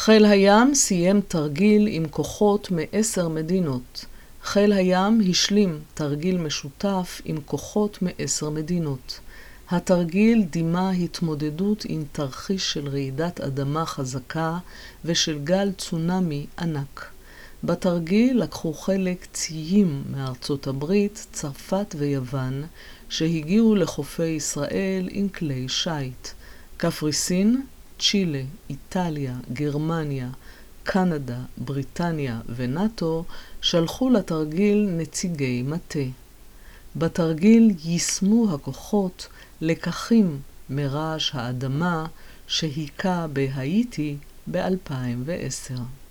חיל הים סיים תרגיל עם כוחות מ10 מדינות. חיל הים השלים תרגיל משותף עם כוחות מ10 מדינות. התרגיל דימה התמודדות עם תרחיש של רעידת אדמה חזקה ושל גל צונמי ענק. בתרגיל לקחו חלק ציים מארצות הברית, צרפת ויוון, שהגיעו לחופי ישראל עם כלי שייט. קפריסין, צ'ילה, איטליה, גרמניה, קנדה, בריטניה ונאטו שלחו לתרגיל נציגי מטה. בתרגיל יישמו הכוחות לקחים מרעש האדמה שהיכה בהאיטי ב-2010.